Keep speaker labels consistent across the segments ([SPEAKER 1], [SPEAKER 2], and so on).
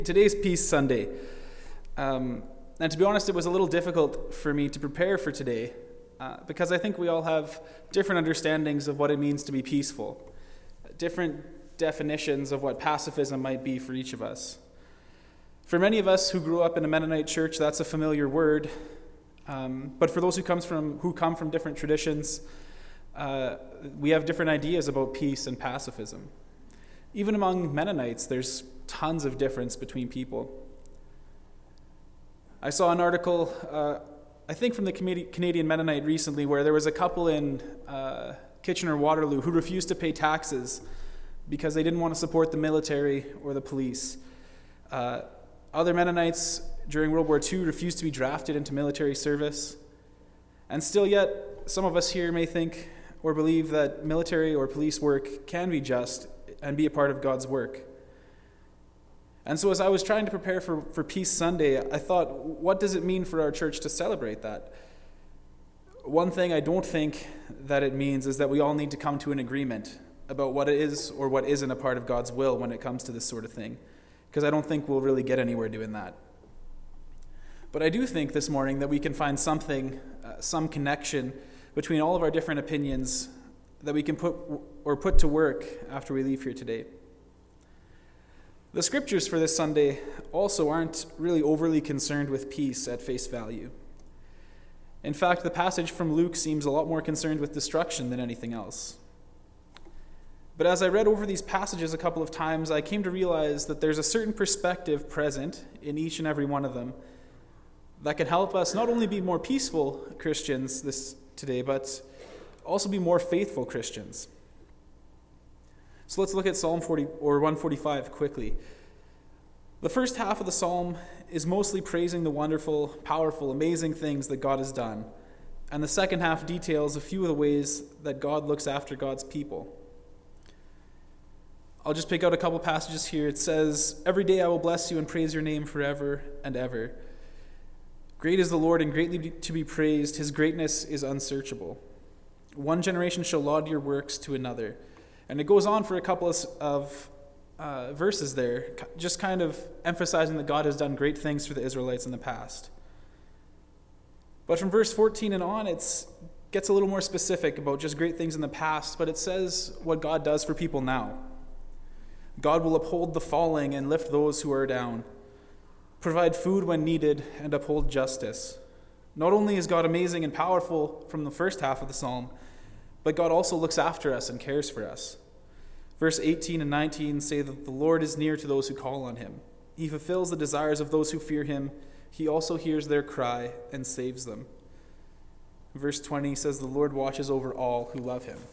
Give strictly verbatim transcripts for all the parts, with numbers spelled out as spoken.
[SPEAKER 1] Today's Peace Sunday. Um, and to be honest, it was a little difficult for me to prepare for today uh, because I think we all have different understandings of what it means to be peaceful, different definitions of what pacifism might be for each of us. For many of us who grew up in a Mennonite church, that's a familiar word. Um, but for those who comes from who come from different traditions, uh, we have different ideas about peace and pacifism. Even among Mennonites, there's tons of difference between people. I saw an article, uh, I think from the Canadian Mennonite recently, where there was a couple in uh, Kitchener-Waterloo who refused to pay taxes because they didn't want to support the military or the police. Uh, other Mennonites during World War Two refused to be drafted into military service. And still yet, some of us here may think or believe that military or police work can be just and be a part of God's work. And so as I was trying to prepare for, for Peace Sunday, I thought, what does it mean for our church to celebrate that? One thing I don't think that it means is that we all need to come to an agreement about what is or what isn't a part of God's will when it comes to this sort of thing, because I don't think we'll really get anywhere doing that. But I do think this morning that we can find something, uh, some connection between all of our different opinions that we can put or put to work after we leave here today. The scriptures for this Sunday also aren't really overly concerned with peace at face value. In fact, the passage from Luke seems a lot more concerned with destruction than anything else. But as I read over these passages a couple of times, I came to realize that there's a certain perspective present in each and every one of them that can help us not only be more peaceful Christians this today, but also be more faithful Christians. So let's look at Psalm forty or one forty-five quickly. The first half of the psalm is mostly praising the wonderful, powerful, amazing things that God has done. And the second half details a few of the ways that God looks after God's people. I'll just pick out a couple passages here. It says, "Every day I will bless you and praise your name forever and ever. Great is the Lord and greatly to be praised. His greatness is unsearchable. One generation shall laud your works to another." And it goes on for a couple of uh, verses there, just kind of emphasizing that God has done great things for the Israelites in the past. But from verse fourteen and on, it gets a little more specific about just great things in the past, but it says what God does for people now. God will uphold the falling and lift those who are down, provide food when needed, and uphold justice. Not only is God amazing and powerful from the first half of the psalm, but God also looks after us and cares for us. Verse eighteen and nineteen say that the Lord is near to those who call on him. He fulfills the desires of those who fear him. He also hears their cry and saves them. Verse twenty says the Lord watches over all who love him.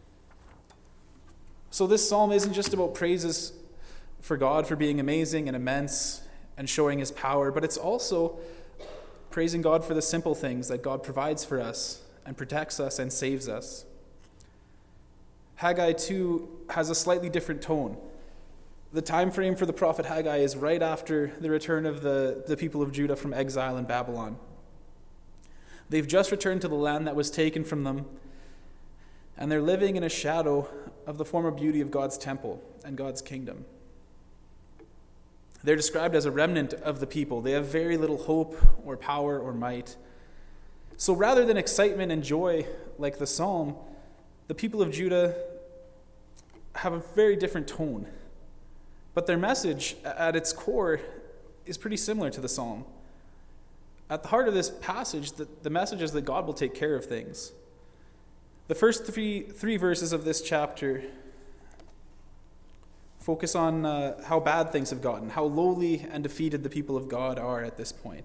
[SPEAKER 1] So this psalm isn't just about praises for God for being amazing and immense and showing his power, but it's also praising God for the simple things that God provides for us and protects us and saves us. Haggai two has a slightly different tone. The time frame for the prophet Haggai is right after the return of the, the people of Judah from exile in Babylon. They've just returned to the land that was taken from them, and they're living in a shadow of the former beauty of God's temple and God's kingdom. They're described as a remnant of the people. They have very little hope or power or might. So rather than excitement and joy like the psalm, the people of Judah have a very different tone. But their message at its core is pretty similar to the psalm. At the heart of this passage, the, the message is that God will take care of things. The first three, three verses of this chapter focus on uh, how bad things have gotten, how lowly and defeated the people of God are at this point.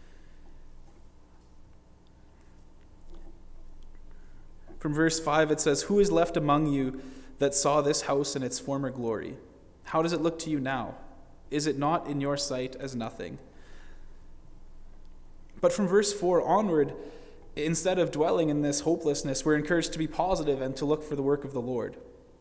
[SPEAKER 1] From verse five, it says, "Who is left among you that saw this house in its former glory? How does it look to you now? Is it not in your sight as nothing?" But from verse four onward, instead of dwelling in this hopelessness, we're encouraged to be positive and to look for the work of the Lord.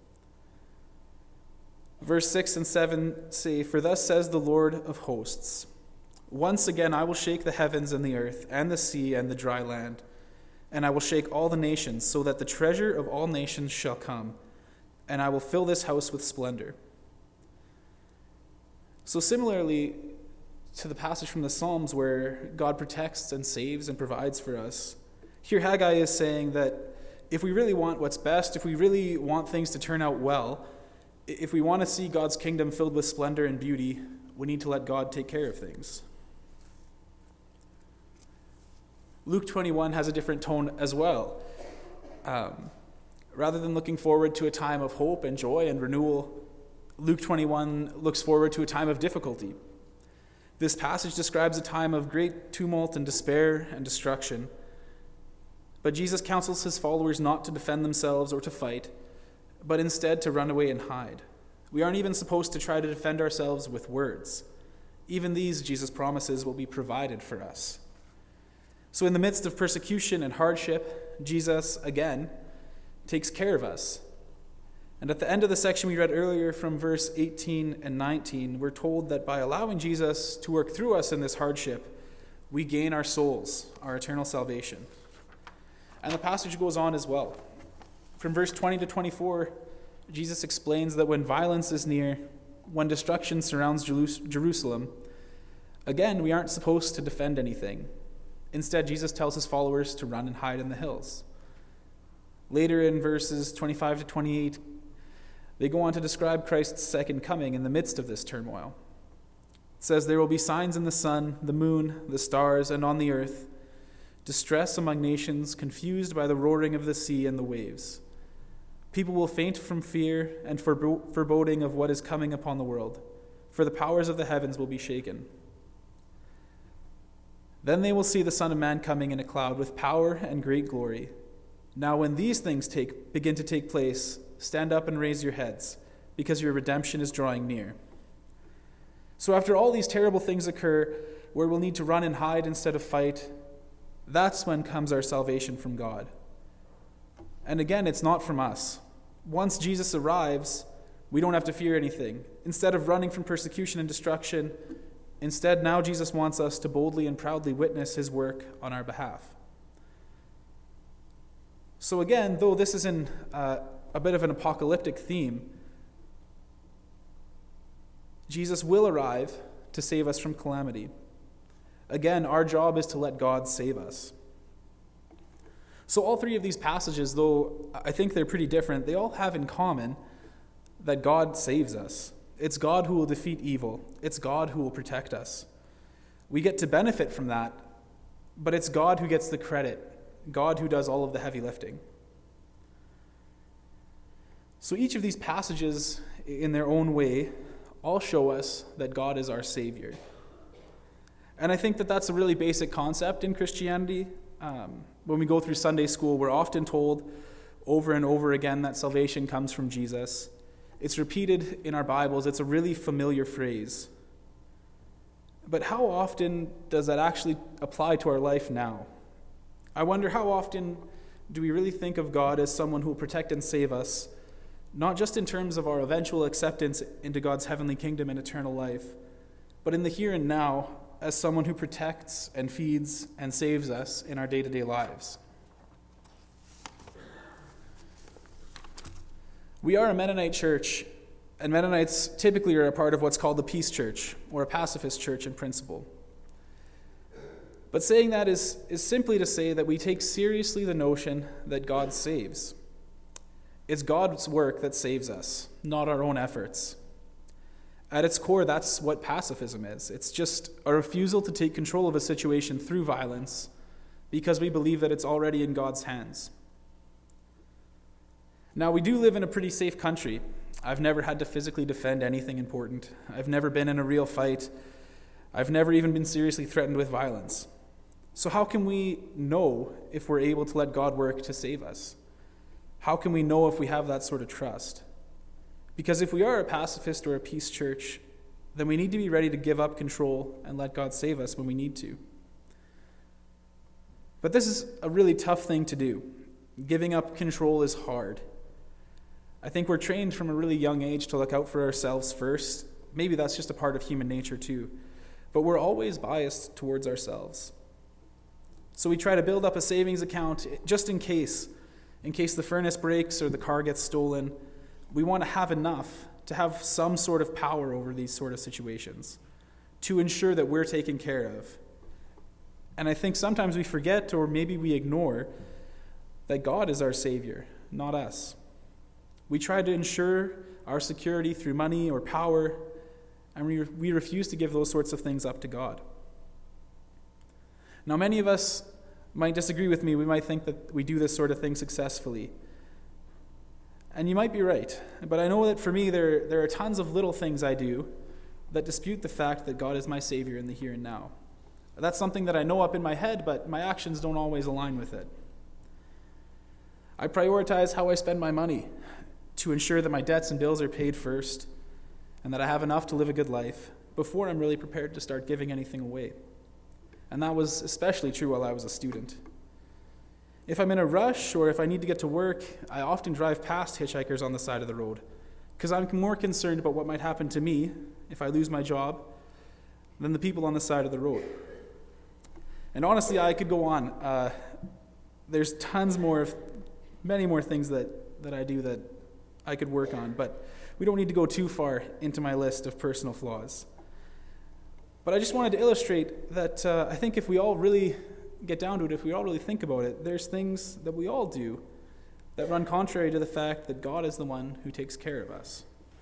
[SPEAKER 1] Verse six and seven say, "For thus says the Lord of hosts, once again I will shake the heavens and the earth and the sea and the dry land, and I will shake all the nations, so that the treasure of all nations shall come, and I will fill this house with splendor." So similarly to the passage from the Psalms where God protects and saves and provides for us, here Haggai is saying that if we really want what's best, if we really want things to turn out well, if we want to see God's kingdom filled with splendor and beauty, we need to let God take care of things. Luke twenty-one has a different tone as well. Um, rather than looking forward to a time of hope and joy and renewal, Luke twenty-one looks forward to a time of difficulty. This passage describes a time of great tumult and despair and destruction. But Jesus counsels his followers not to defend themselves or to fight, but instead to run away and hide. We aren't even supposed to try to defend ourselves with words. Even these, Jesus promises, will be provided for us. So in the midst of persecution and hardship, Jesus, again, takes care of us. And at the end of the section we read earlier from verse eighteen and nineteen, we're told that by allowing Jesus to work through us in this hardship, we gain our souls, our eternal salvation. And the passage goes on as well. From verse twenty to twenty-four, Jesus explains that when violence is near, when destruction surrounds Jerusalem, again, we aren't supposed to defend anything. Instead, Jesus tells his followers to run and hide in the hills. Later in verses twenty-five to twenty-eight, they go on to describe Christ's second coming in the midst of this turmoil. It says, "There will be signs in the sun, the moon, the stars, and on the earth, distress among nations, confused by the roaring of the sea and the waves. People will faint from fear and foreboding of what is coming upon the world, for the powers of the heavens will be shaken. Then they will see the Son of Man coming in a cloud with power and great glory. Now when these things take, begin to take place, stand up and raise your heads, because your redemption is drawing near." So after all these terrible things occur, where we'll need to run and hide instead of fight, that's when comes our salvation from God. And again, it's not from us. Once Jesus arrives, we don't have to fear anything. Instead of running from persecution and destruction, instead now Jesus wants us to boldly and proudly witness his work on our behalf. So again, though this is in uh, a bit of an apocalyptic theme, Jesus will arrive to save us from calamity. Again, our job is to let God save us. So all three of these passages, though I think they're pretty different, they all have in common that God saves us. It's God who will defeat evil. It's God who will protect us. We get to benefit from that, but it's God who gets the credit, God who does all of the heavy lifting. So each of these passages, in their own way, all show us that God is our Savior. And I think that that's a really basic concept in Christianity. Um, when we go through Sunday school, we're often told over and over again that salvation comes from Jesus. It's repeated in our Bibles. It's a really familiar phrase. But how often does that actually apply to our life now? I wonder how often do we really think of God as someone who will protect and save us, not just in terms of our eventual acceptance into God's heavenly kingdom and eternal life, but in the here and now as someone who protects and feeds and saves us in our day-to-day lives. We are a Mennonite church, and Mennonites typically are a part of what's called the Peace Church, or a pacifist church in principle. But saying that is, is simply to say that we take seriously the notion that God saves. It's God's work that saves us, not our own efforts. At its core, that's what pacifism is. It's just a refusal to take control of a situation through violence because we believe that it's already in God's hands. Now, we do live in a pretty safe country. I've never had to physically defend anything important. I've never been in a real fight. I've never even been seriously threatened with violence. So how can we know if we're able to let God work to save us? How can we know if we have that sort of trust? Because if we are a pacifist or a peace church, then we need to be ready to give up control and let God save us when we need to. But this is a really tough thing to do. Giving up control is hard. I think we're trained from a really young age to look out for ourselves first. Maybe that's just a part of human nature too. But we're always biased towards ourselves. So we try to build up a savings account just in case, in case the furnace breaks or the car gets stolen. We want to have enough to have some sort of power over these sort of situations, to ensure that we're taken care of. And I think sometimes we forget, or maybe we ignore, that God is our Savior, not us. We try to ensure our security through money or power, and we, we refuse to give those sorts of things up to God. Now, many of us might disagree with me. We might think that we do this sort of thing successfully. And you might be right. But I know that for me, there, there are tons of little things I do that dispute the fact that God is my Savior in the here and now. That's something that I know up in my head, but my actions don't always align with it. I prioritize how I spend my money to ensure that my debts and bills are paid first and that I have enough to live a good life before I'm really prepared to start giving anything away. And that was especially true while I was a student. If I'm in a rush or if I need to get to work, I often drive past hitchhikers on the side of the road because I'm more concerned about what might happen to me if I lose my job than the people on the side of the road. And honestly, I could go on. Uh, there's tons more, of, many more things that, that I do that I could work on, but we don't need to go too far into my list of personal flaws. But I just wanted to illustrate that uh, I think if we all really get down to it, if we all really think about it, there's things that we all do that run contrary to the fact that God is the one who takes care of us.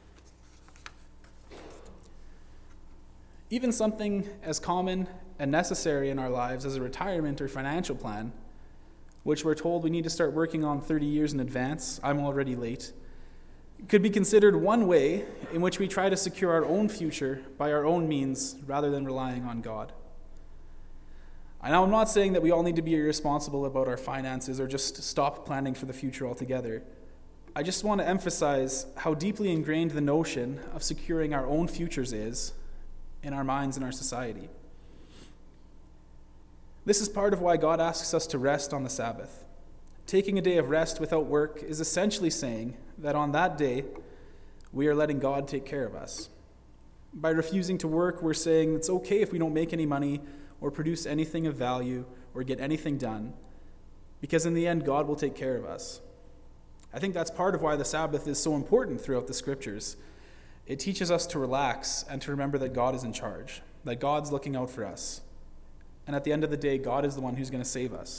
[SPEAKER 1] Even something as common and necessary in our lives as a retirement or financial plan, which we're told we need to start working on thirty years in advance, I'm already late, could be considered one way in which we try to secure our own future by our own means rather than relying on God. I know I'm not saying that we all need to be irresponsible about our finances or just stop planning for the future altogether. I just want to emphasize how deeply ingrained the notion of securing our own futures is in our minds and our society. This is part of why God asks us to rest on the Sabbath. Taking a day of rest without work is essentially saying that on that day, we are letting God take care of us. By refusing to work, we're saying it's okay if we don't make any money or produce anything of value or get anything done, because in the end, God will take care of us. I think that's part of why the Sabbath is so important throughout the Scriptures. It teaches us to relax and to remember that God is in charge, that God's looking out for us. And at the end of the day, God is the one who's going to save us.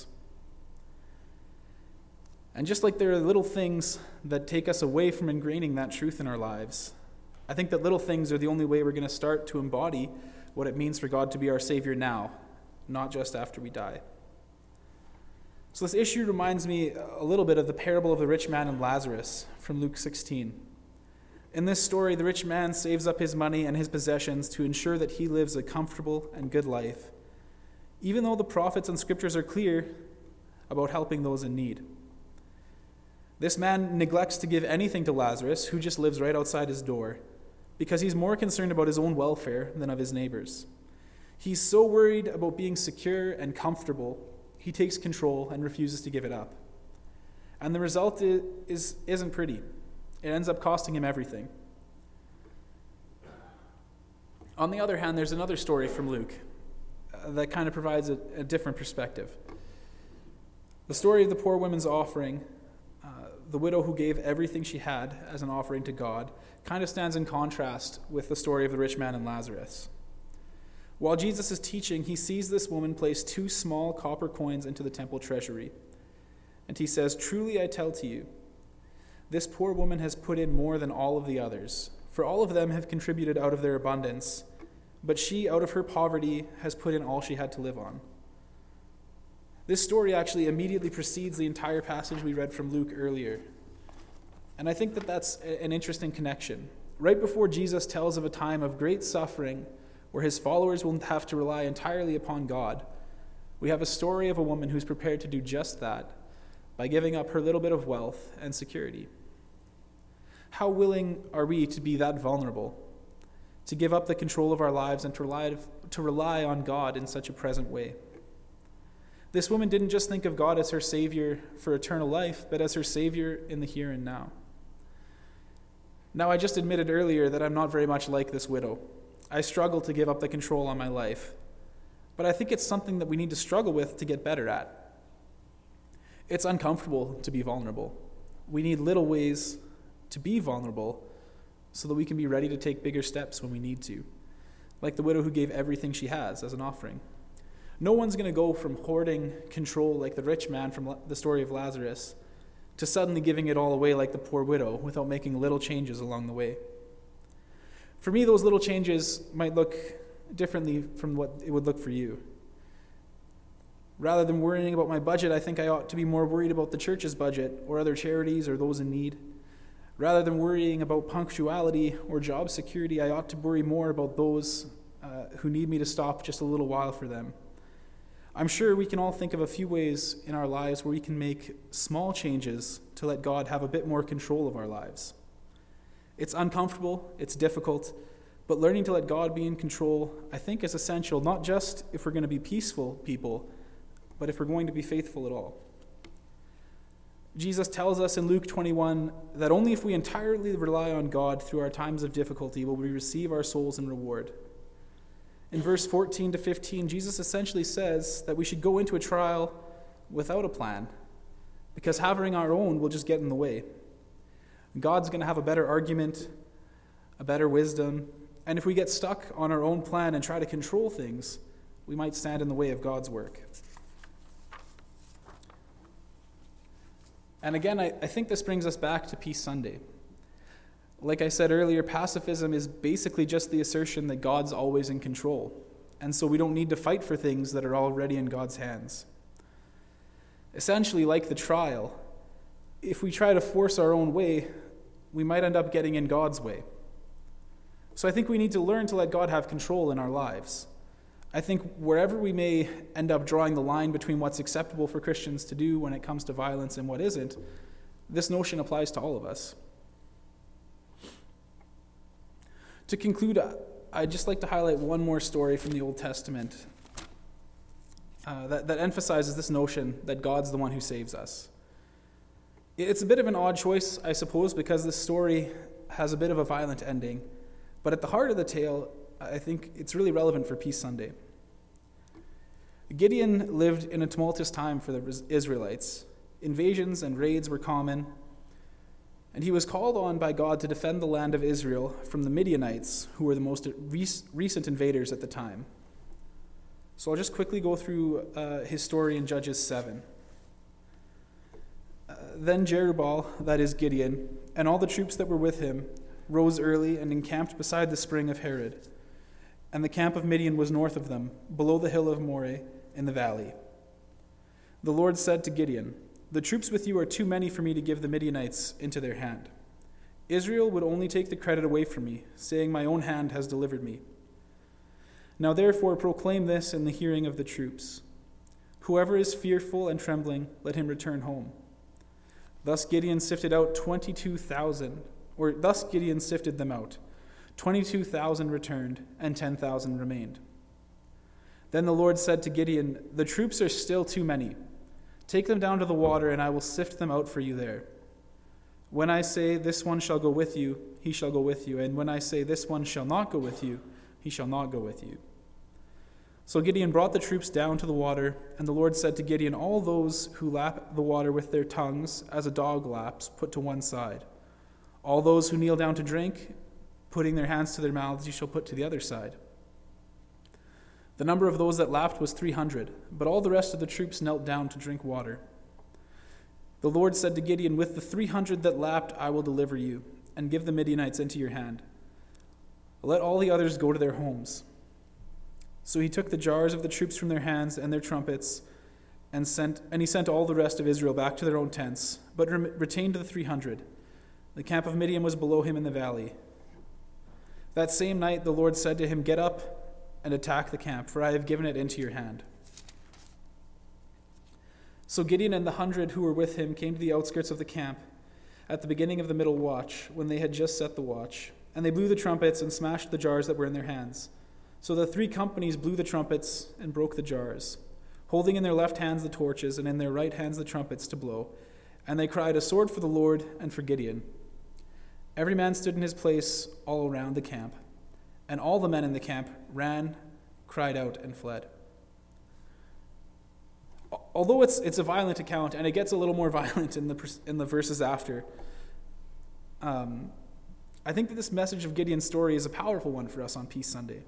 [SPEAKER 1] And just like there are little things that take us away from ingraining that truth in our lives, I think that little things are the only way we're going to start to embody what it means for God to be our Savior now, not just after we die. So this issue reminds me a little bit of the parable of the rich man and Lazarus from Luke sixteen. In this story, the rich man saves up his money and his possessions to ensure that he lives a comfortable and good life, even though the prophets and scriptures are clear about helping those in need. This man neglects to give anything to Lazarus, who just lives right outside his door, because he's more concerned about his own welfare than of his neighbors. He's so worried about being secure and comfortable, he takes control and refuses to give it up. And the result is, is, isn't pretty. It ends up costing him everything. On the other hand, there's another story from Luke uh, that kind of provides a, a different perspective. The story of the poor woman's offering, uh, the widow who gave everything she had as an offering to God, kind of stands in contrast with the story of the rich man and Lazarus. While Jesus is teaching, he sees this woman place two small copper coins into the temple treasury. And he says, "Truly I tell to you, this poor woman has put in more than all of the others, for all of them have contributed out of their abundance, but she, out of her poverty, has put in all she had to live on." This story actually immediately precedes the entire passage we read from Luke earlier. And I think that that's an interesting connection. Right before Jesus tells of a time of great suffering where his followers will have to rely entirely upon God, we have a story of a woman who's prepared to do just that by giving up her little bit of wealth and security. How willing are we to be that vulnerable, to give up the control of our lives and to rely, to rely on God in such a present way? This woman didn't just think of God as her Savior for eternal life, but as her Savior in the here and now. Now, I just admitted earlier that I'm not very much like this widow. I struggle to give up the control on my life, but I think it's something that we need to struggle with to get better at. It's uncomfortable to be vulnerable. We need little ways to be vulnerable so that we can be ready to take bigger steps when we need to, like the widow who gave everything she has as an offering. No one's going to go from hoarding control like the rich man from the story of Lazarus to suddenly giving it all away like the poor widow without making little changes along the way. For me, those little changes might look differently from what it would look for you. Rather than worrying about my budget, I think I ought to be more worried about the church's budget or other charities or those in need. Rather than worrying about punctuality or job security, I ought to worry more about those uh, who need me to stop just a little while for them. I'm sure we can all think of a few ways in our lives where we can make small changes to let God have a bit more control of our lives. It's uncomfortable, it's difficult, but learning to let God be in control, I think, is essential, not just if we're going to be peaceful people, but if we're going to be faithful at all. Jesus tells us in Luke twenty-one that only if we entirely rely on God through our times of difficulty will we receive our souls in reward. In verse fourteen to fifteen, Jesus essentially says that we should go into a trial without a plan, because having our own will just get in the way. God's going to have a better argument, a better wisdom, and if we get stuck on our own plan and try to control things, we might stand in the way of God's work. And again, I, I think this brings us back to Peace Sunday. Like I said earlier, pacifism is basically just the assertion that God's always in control, and so we don't need to fight for things that are already in God's hands. Essentially, like the trial, if we try to force our own way, we might end up getting in God's way. So I think we need to learn to let God have control in our lives. I think wherever we may end up drawing the line between what's acceptable for Christians to do when it comes to violence and what isn't, this notion applies to all of us. To conclude, I'd just like to highlight one more story from the Old Testament uh, that, that emphasizes this notion that God's the one who saves us. It's a bit of an odd choice, I suppose, because this story has a bit of a violent ending, but at the heart of the tale, I think it's really relevant for Peace Sunday. Gideon lived in a tumultuous time for the Israelites. Invasions and raids were common, and he was called on by God to defend the land of Israel from the Midianites, who were the most recent invaders at the time. So I'll just quickly go through uh, his story in Judges seven. Uh, then Jerubbaal, that is Gideon, and all the troops that were with him rose early and encamped beside the spring of Harod. And the camp of Midian was north of them, below the hill of Moreh in the valley. The Lord said to Gideon, "The troops with you are too many for me to give the Midianites into their hand. Israel would only take the credit away from me, saying, 'My own hand has delivered me.' Now therefore proclaim this in the hearing of the troops. Whoever is fearful and trembling, let him return home." Thus Gideon sifted out twenty-two thousand, or thus Gideon sifted them out. Twenty-two thousand returned, and ten thousand remained. Then the Lord said to Gideon, "The troops are still too many. Take them down to the water, and I will sift them out for you there. When I say, 'This one shall go with you,' he shall go with you, and when I say, 'This one shall not go with you,' he shall not go with you." So Gideon brought the troops down to the water, and the Lord said to Gideon, "All those who lap the water with their tongues, as a dog laps, put to one side. All those who kneel down to drink, putting their hands to their mouths, you shall put to the other side." The number of those that lapped was three hundred, but all the rest of the troops knelt down to drink water. The Lord said to Gideon, "With the three hundred that lapped I will deliver you, and give the Midianites into your hand. Let all the others go to their homes." So he took the jars of the troops from their hands and their trumpets, and sent and he sent all the rest of Israel back to their own tents, but re- retained the three hundred. The camp of Midian was below him in the valley. That same night the Lord said to him, "Get up and attack the camp, for I have given it into your hand." So Gideon and the hundred who were with him came to the outskirts of the camp at the beginning of the middle watch, when they had just set the watch, and they blew the trumpets and smashed the jars that were in their hands. So the three companies blew the trumpets and broke the jars, holding in their left hands the torches and in their right hands the trumpets to blow. And they cried, "A sword for the Lord and for Gideon." Every man stood in his place all around the camp, and all the men in the camp ran, cried out, and fled. Although it's it's a violent account, and it gets a little more violent in the in the verses after, um, I think that this message of Gideon's story is a powerful one for us on Peace Sunday.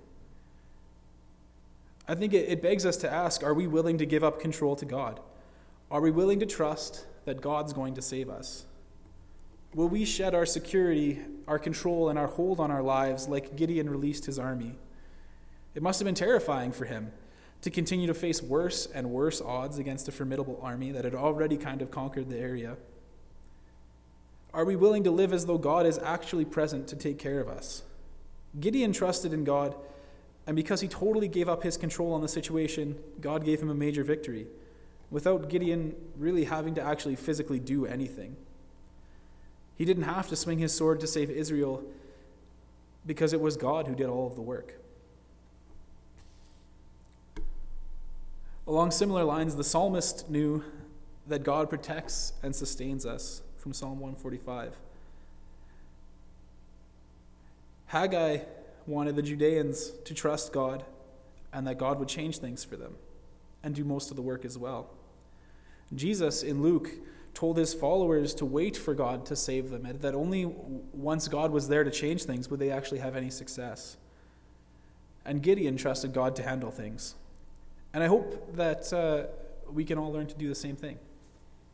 [SPEAKER 1] I think it, it begs us to ask, are we willing to give up control to God? Are we willing to trust that God's going to save us? Will we shed our security, our control, and our hold on our lives like Gideon released his army? It must have been terrifying for him to continue to face worse and worse odds against a formidable army that had already kind of conquered the area. Are we willing to live as though God is actually present to take care of us? Gideon trusted in God, and because he totally gave up his control on the situation, God gave him a major victory, without Gideon really having to actually physically do anything. He didn't have to swing his sword to save Israel because it was God who did all of the work. Along similar lines, the psalmist knew that God protects and sustains us, from Psalm one forty-five. Haggai wanted the Judeans to trust God and that God would change things for them and do most of the work as well. Jesus in Luke told his followers to wait for God to save them, and that only once God was there to change things would they actually have any success. And Gideon trusted God to handle things. And I hope that uh, we can all learn to do the same thing.